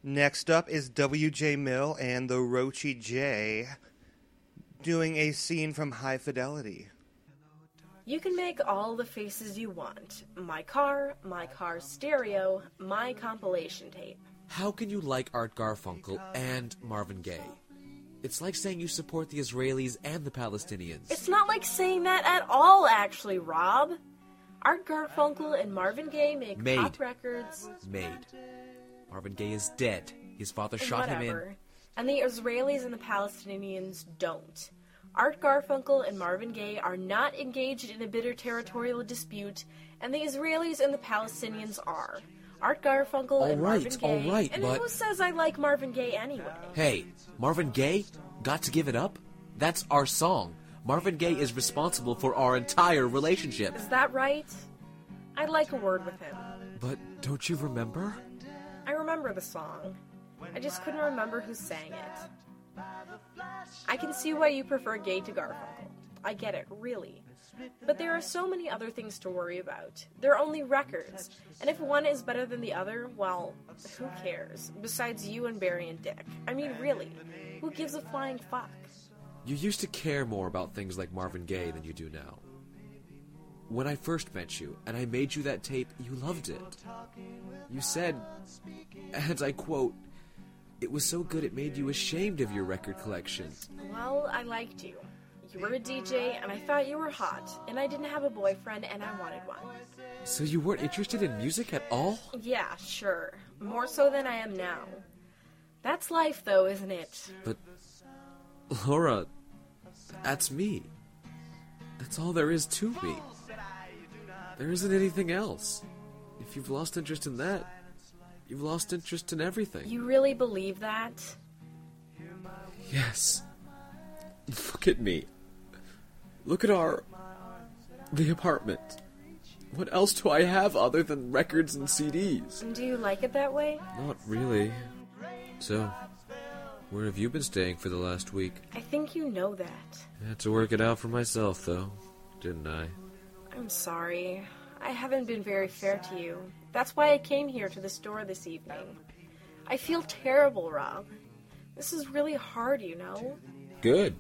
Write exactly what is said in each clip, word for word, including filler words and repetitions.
Next up is W J Mill and the Roachy J doing a scene from High Fidelity. You can make all the faces you want. My car, my car's stereo, my compilation tape. How can you like Art Garfunkel and Marvin Gaye? It's like saying you support the Israelis and the Palestinians. It's not like saying that at all, actually, Rob. Art Garfunkel and Marvin Gaye make Made. pop records. Made. Marvin Gaye is dead. His father shot Whatever. him in. And the Israelis and the Palestinians don't. Art Garfunkel and Marvin Gaye are not engaged in a bitter territorial dispute, and the Israelis and the Palestinians are. Art Garfunkel All and right, Marvin Gaye. all right, and but- who says I like Marvin Gaye anyway? Hey, Marvin Gaye? Got to give it up? That's our song. Marvin Gaye is responsible for our entire relationship. Is that right? I'd like a word with him. But don't you remember? I remember the song. I just couldn't remember who sang it. I can see why you prefer Gaye to Garfunkel. I get it, really. But there are so many other things to worry about. They're only records. And if one is better than the other, well, who cares? Besides you and Barry and Dick. I mean, really, who gives a flying fuck? You used to care more about things like Marvin Gaye than you do now. When I first met you, and I made you that tape, you loved it. You said, and I quote, "It was so good it made you ashamed of your record collection." Well, I liked you. You were a D J, and I thought you were hot, and I didn't have a boyfriend, and I wanted one. So you weren't interested in music at all? Yeah, sure. More so than I am now. That's life, though, isn't it? But, Laura, that's me. That's all there is to me. There isn't anything else. If you've lost interest in that, you've lost interest in everything. You really believe that? Yes. Look at me. Look at our... the apartment. What else do I have other than records and C Ds? Do you like it that way? Not really. So, where have you been staying for the last week? I think you know that. I had to work it out for myself, though, didn't I? I'm sorry. I haven't been very fair to you. That's why I came here to the store this evening. I feel terrible, Rob. This is really hard, you know? Good.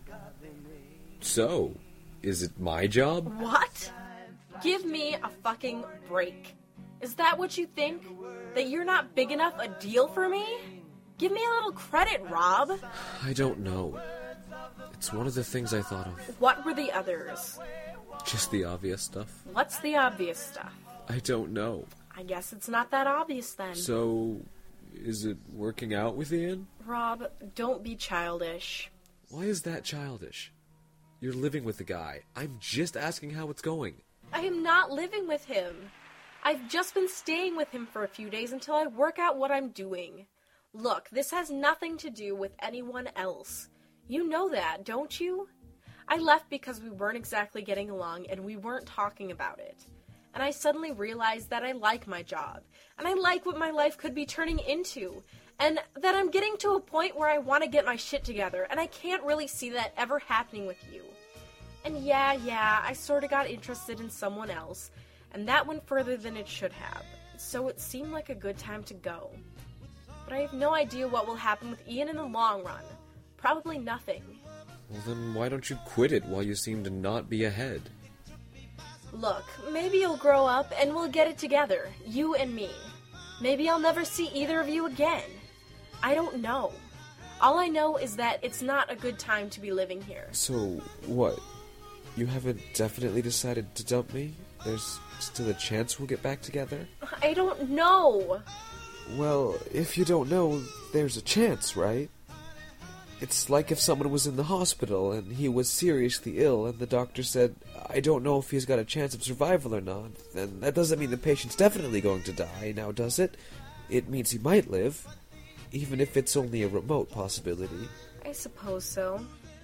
So, is it my job? What? Give me a fucking break. Is that what you think? That you're not big enough a deal for me? Give me a little credit, Rob. I don't know. It's one of the things I thought of. What were the others? Just the obvious stuff. What's the obvious stuff? I don't know. I guess it's not that obvious then. So, is it working out with Ian? Rob, don't be childish. Why is that childish? You're living with the guy. I'm just asking how it's going. I am not living with him. I've just been staying with him for a few days until I work out what I'm doing. Look, this has nothing to do with anyone else. You know that, don't you? I left because we weren't exactly getting along and we weren't talking about it. And I suddenly realized that I like my job, and I like what my life could be turning into, and that I'm getting to a point where I want to get my shit together, and I can't really see that ever happening with you. And yeah, yeah, I sort of got interested in someone else, and that went further than it should have, so it seemed like a good time to go. But I have no idea what will happen with Ian in the long run. Probably nothing. Well, then why don't you quit it while you seem to not be ahead? Look, maybe you'll grow up and we'll get it together, you and me. Maybe I'll never see either of you again. I don't know. All I know is that it's not a good time to be living here. So, what? You haven't definitely decided to dump me? There's still a chance we'll get back together? I don't know. Well, if you don't know, there's a chance, right? It's like if someone was in the hospital and he was seriously ill and the doctor said, I don't know if he's got a chance of survival or not, then that doesn't mean the patient's definitely going to die, now does it? It means he might live, even if it's only a remote possibility. I suppose so.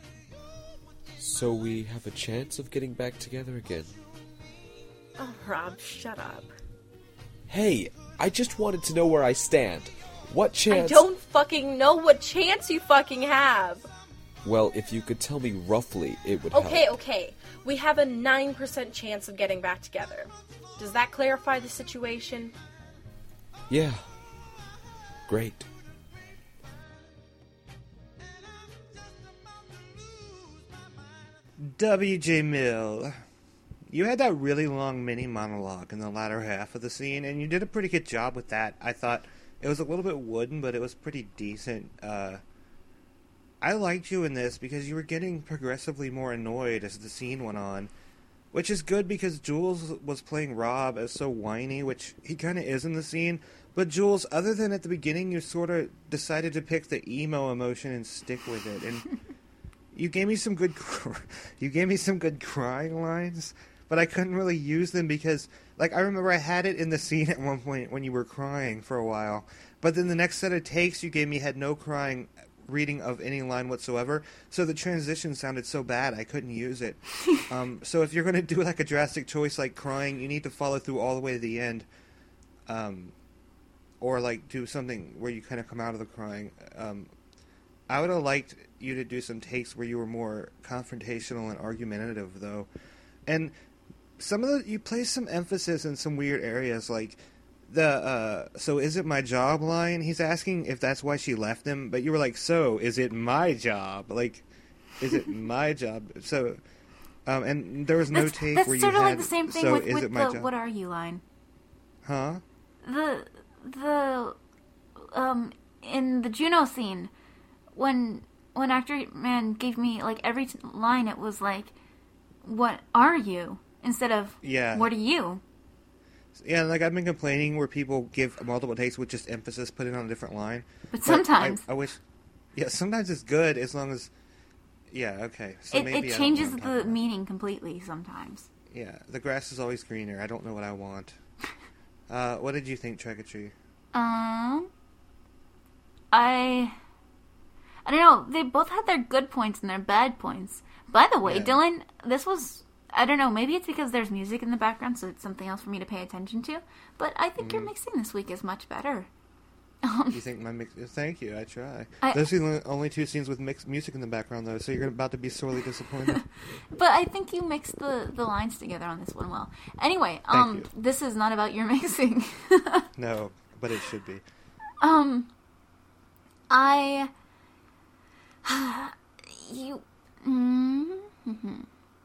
So we have a chance of getting back together again. Oh, Rob, shut up. Hey, I just wanted to know where I stand. What chance... I don't fucking know what chance you fucking have. Well, if you could tell me roughly, it would help. Okay, okay. We have a nine percent chance of getting back together. Does that clarify the situation? Yeah. Great. W J Mill, you had that really long mini monologue in the latter half of the scene, and you did a pretty good job with that. I thought it was a little bit wooden, but it was pretty decent. Uh, I liked you in this because you were getting progressively more annoyed as the scene went on, which is good because Jules was playing Rob as so whiny, which he kind of is in the scene. But Jules, other than at the beginning, you sort of decided to pick the emo emotion and stick with it, and you gave me some good, cr- you gave me some good crying lines, but I couldn't really use them because, like, I remember I had it in the scene at one point when you were crying for a while, but then the next set of takes you gave me had no crying reading of any line whatsoever, so the transition sounded so bad I couldn't use it. um, so if you're going to do like a drastic choice like crying, you need to follow through all the way to the end, um, or like do something where you kind of come out of the crying. Um, I would have liked you to do some takes where you were more confrontational and argumentative, though, and some of the you place some emphasis in some weird areas, like the uh, "so is it my job" line. He's asking if that's why she left him, but you were like, "So is it my job?" Like, is it my job? So, um, and there was no that's, take that's where you sort of had, like the same thing "So with, is with it my the job?" "What are you" line. Huh? The the um in the Juno scene, when when Actor Man gave me like every t- line, it was like, "What are you?" instead of Yeah. "What are you?" Yeah, like I've been complaining where people give multiple takes with just emphasis put in on a different line. But sometimes I, I wish, yeah, sometimes it's good as long as, yeah, okay. So it, maybe I it don't know changes what I'm the talking about. meaning completely. Sometimes. Yeah, the grass is always greener. I don't know what I want. uh, what did you think, Tregatree? Um, I, I don't know. They both had their good points and their bad points. By the way, Yeah. Dylan, this was, I don't know, maybe it's because there's music in the background, so it's something else for me to pay attention to. But I think your mixing this week is much better. Um, You think my mix? Thank you. I try. I- Those are the only two scenes with mixed music in the background, though. So you're about to be sorely disappointed. but I think you mixed the, the lines together on this one well. Anyway, um, you. this is not about your mixing. No, but it should be. Um, I, you, mm-hmm.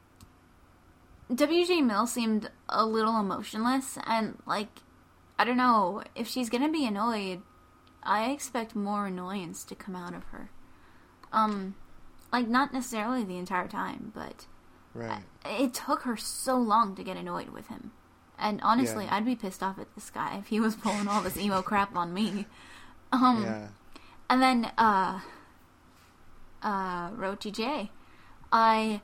W J Mill seemed a little emotionless, and, like, I don't know, if she's gonna be annoyed, I expect more annoyance to come out of her. Um, like, not necessarily the entire time, but Right. it took her so long to get annoyed with him. And honestly, Yeah. I'd be pissed off at this guy if he was pulling all this emo crap on me. Um, Yeah. and then, uh, uh, Rochi J. I,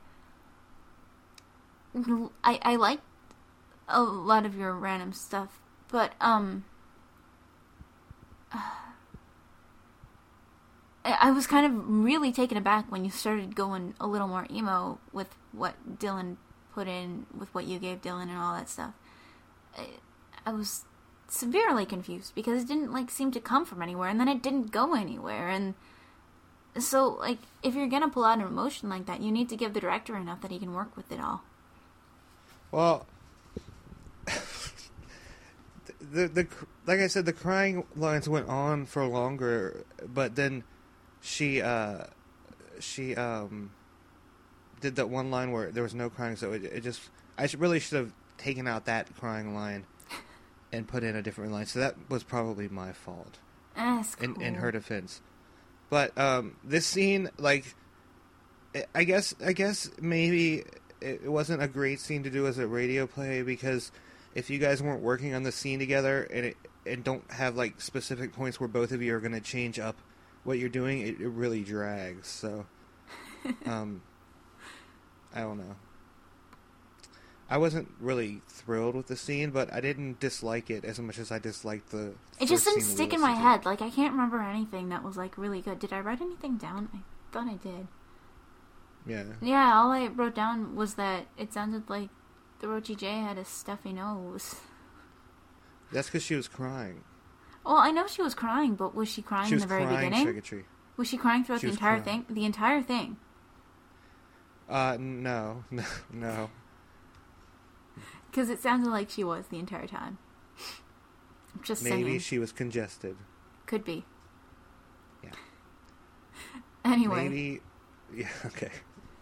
I, I like a lot of your random stuff, but, um, I, I was kind of really taken aback when you started going a little more emo with what Dylan put in, with what you gave Dylan and all that stuff. I, I was severely confused because it didn't, like, seem to come from anywhere, and then it didn't go anywhere, and so, like, if you're gonna pull out an emotion like that, you need to give the director enough that he can work with it all. Well, the the like I said, the crying lines went on for longer, but then she uh she um did that one line where there was no crying, so it, it just I should, really should have taken out that crying line and put in a different line. So that was probably my fault That's cool. in in her defense. But um, this scene, like, I guess I guess maybe it wasn't a great scene to do as a radio play, because if you guys weren't working on the scene together and it, and don't have, like, specific points where both of you are going to change up what you're doing, it, it really drags. So, um, I don't know. I wasn't really thrilled with the scene, but I didn't dislike it as much as I disliked the It just first didn't scene we stick in my listened to. head. Like, I can't remember anything that was, like, really good. Did I write anything down? I thought I did. Yeah. Yeah, all I wrote down was that it sounded like the Rochi J had a stuffy nose. That's because she was crying. Well, I know she was crying, but was she crying She in was the very crying, beginning? Tregatree. Was she crying throughout She the was entire crying. thing? The entire thing? Uh, no, no, no. Because it sounded like she was the entire time. I'm just Maybe saying. she was congested. Could be. Yeah. Anyway. Maybe, yeah, okay.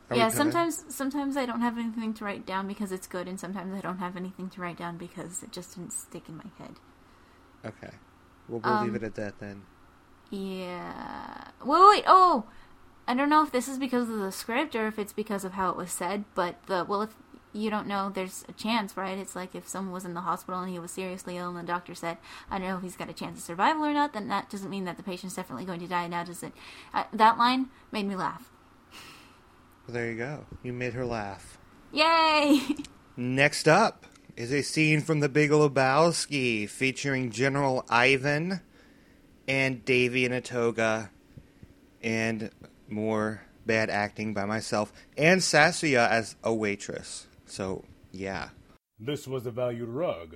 Are yeah, we kinda- sometimes sometimes I don't have anything to write down because it's good, and sometimes I don't have anything to write down because it just didn't stick in my head. Okay. Well, we'll Um, leave it at that then. Yeah. Wait, wait, oh! I don't know if this is because of the script or if it's because of how it was said, but the, well, if you don't know, there's a chance, right? It's like if someone was in the hospital and he was seriously ill and the doctor said, I don't know if he's got a chance of survival or not, then that doesn't mean that the patient's definitely going to die now, does it? Uh, that line made me laugh. Well, there you go. You made her laugh. Yay! Next up is a scene from The Big Lebowski featuring General Ivan and Davy in a toga and more bad acting by myself and Saskia as a waitress. So, yeah. This was a valued rug.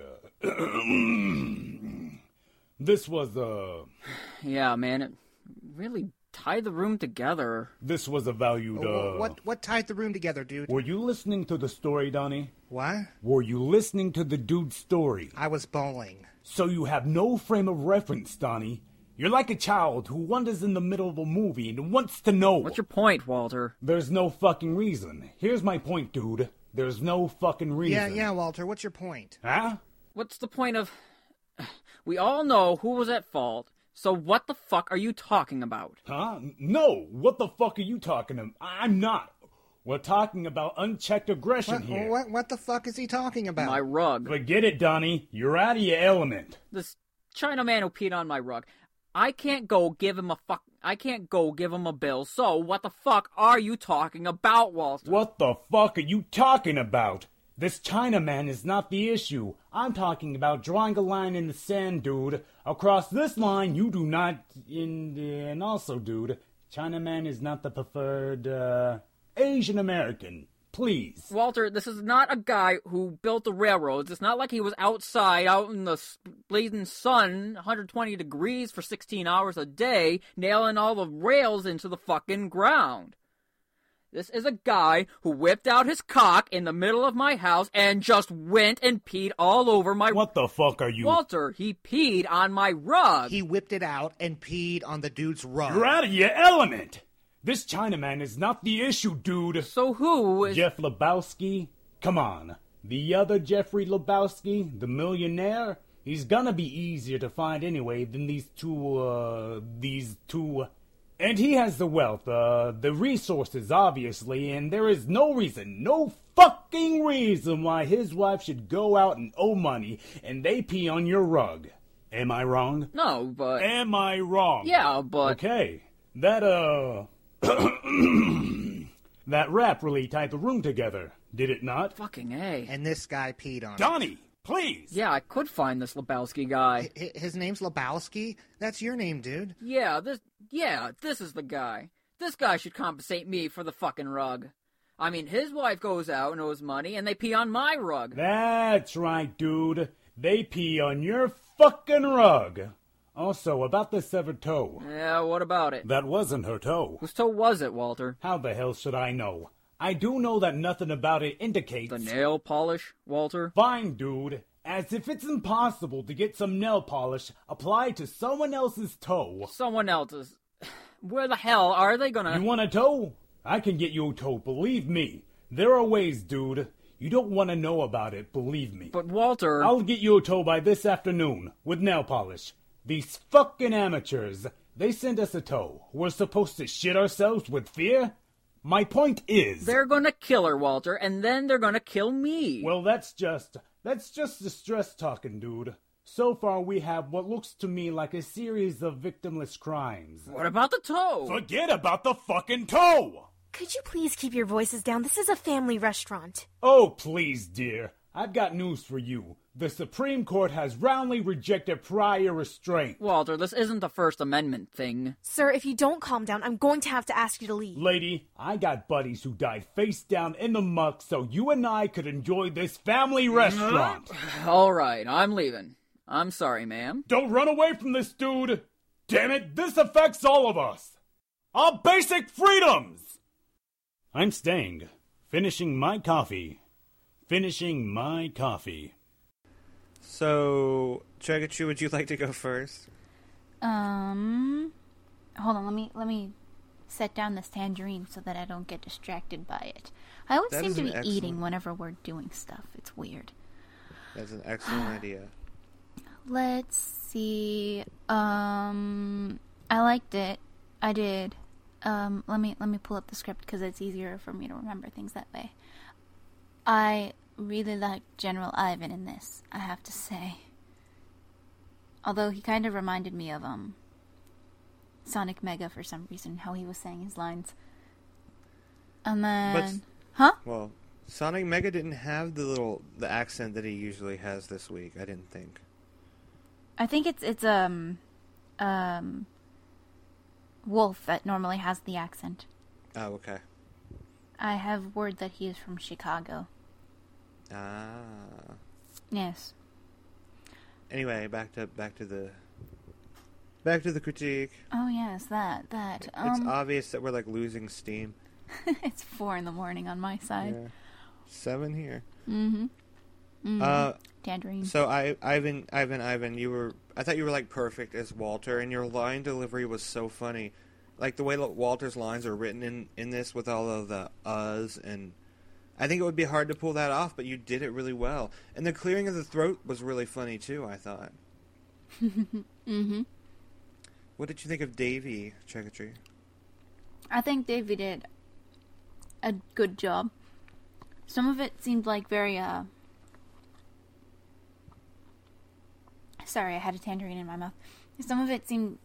This was a... Yeah, man, it really tied the room together. This was a valued, uh... What what tied the room together, dude? Were you listening to the story, Donnie? What? Were you listening to the dude's story? I was bowling. So you have no frame of reference, Donnie. You're like a child who wanders in the middle of a movie and wants to know. What's your point, Walter? There's no fucking reason. Here's my point, dude. There's no fucking reason. Yeah, yeah, Walter, what's your point? Huh? What's the point of... We all know who was at fault, so what the fuck are you talking about? Huh? No, what the fuck are you talking about? I'm not. We're talking about unchecked aggression What, here. what, what the fuck is he talking about? My rug. Forget it, Donnie. You're out of your element. This Chinaman who peed on my rug. I can't go give him a fuck... I can't go give him a bill, so what the fuck are you talking about, Walter? What the fuck are you talking about? This Chinaman is not the issue. I'm talking about drawing a line in the sand, dude. Across this line, you do not... In, and also, dude, Chinaman is not the preferred, uh... Asian American. Please. Walter, this is not a guy who built the railroads. It's not like he was outside, out in the blazing sun, one hundred twenty degrees for sixteen hours a day, nailing all the rails into the fucking ground. This is a guy who whipped out his cock in the middle of my house and just went and peed all over my... What the fuck are you... Walter, he peed on my rug. He whipped it out and peed on the dude's rug. You're out of your element! This Chinaman is not the issue, dude. So who is... Jeff Lebowski? Come on. The other Jeffrey Lebowski, the millionaire? He's gonna be easier to find anyway than these two, uh, these two... And he has the wealth, uh, the resources, obviously, and there is no reason, no fucking reason why his wife should go out and owe money and they pee on your rug. Am I wrong? No, but... Am I wrong? Yeah, but... Okay. That, uh... that rap really tied the room together, did it not? Fucking A. And this guy peed on it. Donnie, please! Yeah, I could find this Lebowski guy. H- His name's Lebowski? That's your name, dude. Yeah, this... Yeah, this is the guy. This guy should compensate me for the fucking rug. I mean, his wife goes out and owes money, and they pee on my rug. That's right, dude. They pee on your fucking rug. Also, about the severed toe. Yeah, what about it? That wasn't her toe. Whose toe was it, Walter? How the hell should I know? I do know that nothing about it indicates... The nail polish, Walter? Fine, dude. As if it's impossible to get some nail polish applied to someone else's toe. Someone else's... Where the hell are they gonna... You want a toe? I can get you a toe, believe me. There are ways, dude. You don't want to know about it, believe me. But, Walter... I'll get you a toe by this afternoon, with nail polish. These fucking amateurs, they sent us a toe. We're supposed to shit ourselves with fear? My point is... They're gonna kill her, Walter, and then they're gonna kill me. Well, that's just... That's just the stress talking, dude. So far, we have what looks to me like a series of victimless crimes. What about the toe? Forget about the fucking toe! Could you please keep your voices down? This is a family restaurant. Oh, please, dear. I've got news for you. The Supreme Court has roundly rejected prior restraint. Walter, this isn't the First Amendment thing. Sir, if you don't calm down, I'm going to have to ask you to leave. Lady, I got buddies who died face down in the muck so you and I could enjoy this family restaurant. All right, I'm leaving. I'm sorry, ma'am. Don't run away from this, dude. Damn it, this affects all of us. Our basic freedoms. I'm staying. Finishing my coffee. Finishing my coffee. So, Chagachu, would you like to go first? Um, hold on. Let me let me set down this tangerine so that I don't get distracted by it. I always That seem is to an be excellent- eating whenever we're doing stuff. It's weird. That's an excellent idea. Let's see. Um, I liked it. I did. Um, let me let me pull up the script because it's easier for me to remember things that way. I really liked General Ivan in this, I have to say. Although he kind of reminded me of um Sonic Mega for some reason, how he was saying his lines. And then, huh? Well, Sonic Mega didn't have the little the accent that he usually has this week. I didn't think. I think it's it's um um Wolf that normally has the accent. Oh, okay. I have word that he is from Chicago. Ah. Yes. Anyway, back to back to the back to the critique. Oh yes, that that. It's Um, obvious that we're like losing steam. it's four in the morning on my side. Yeah. Seven here. Mm-hmm. Mm-hmm. Uh, Tangerine. so I, Ivan, Ivan, Ivan, you were. I thought you were like perfect as Walter, and your line delivery was so funny. Like the way that Walter's lines are written in in this with all of the uhs, and I think it would be hard to pull that off, but you did it really well. And the clearing of the throat was really funny too, I thought. mm-hmm. What did you think of Davy, Checkatree? I think Davey did a good job. Some of it seemed like very, uh... Sorry, I had a tangerine in my mouth. Some of it seemed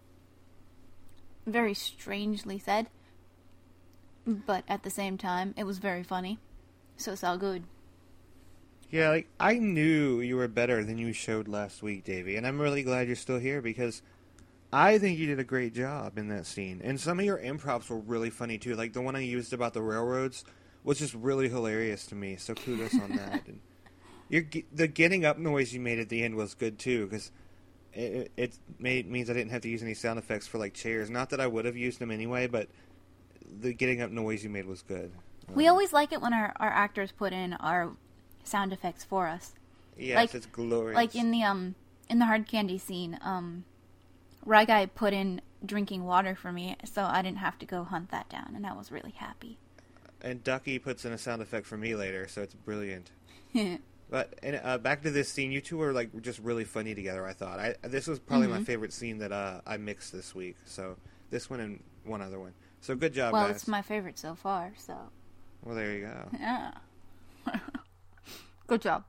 very strangely said. But at the same time, it was very funny. So it's all good. Yeah, like, I knew you were better than you showed last week, Davey, and I'm really glad you're still here because I think you did a great job in that scene. And some of your improvs were really funny, too. Like, the one I used about the railroads was just really hilarious to me, so kudos on that. And your, the getting up noise you made at the end was good, too, because it, it made, means I didn't have to use any sound effects for, like, chairs. Not that I would have used them anyway, but the getting up noise you made was good. We Um, always like it when our, our actors put in our sound effects for us. Yes, like- it's glorious. Like in the um in the hard candy scene, um Rye Guy put in drinking water for me, so I didn't have to go hunt that down, and I was really happy. And Ducky puts in a sound effect for me later, so it's brilliant. But and, uh, back to this scene, you two are like just really funny together. I thought I this was probably Mm-hmm. my favorite scene that uh, I mixed this week. So this one and one other one. So good job, well, guys. it's my favorite so far, so Well, there you go. yeah. Good job.